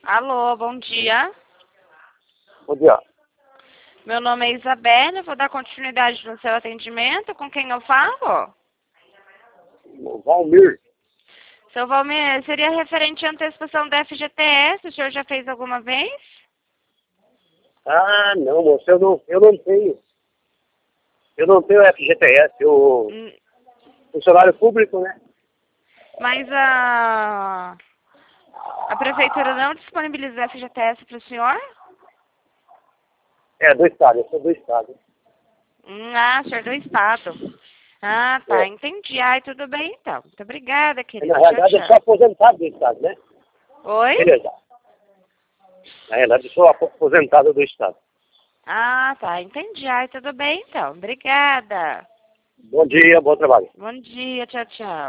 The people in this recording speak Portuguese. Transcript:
Alô, bom dia. Bom dia. Meu nome é Isabela, vou dar continuidade no seu atendimento. Com quem eu falo? O Valmir. Seu Valmir, seria referente à antecipação da FGTS, o senhor já fez alguma vez? Ah, não, moço, eu não tenho. Eu não tenho FGTS, eu Hum, funcionário público, né? Mas a prefeitura não disponibilizou FGTS para o senhor? É, do Estado, eu sou do Estado. Senhor do Estado. Ah, tá, É. entendi. Ai, tudo bem então. Muito obrigada, Na querido. Tchau, realidade, eu sou tchau. aposentado do Estado, né? Oi? Beleza. Na realidade, eu sou aposentado do Estado. Ah, tá, entendi. Ai, tudo bem então. Obrigada. Bom dia, bom trabalho. Bom dia, tchau, tchau.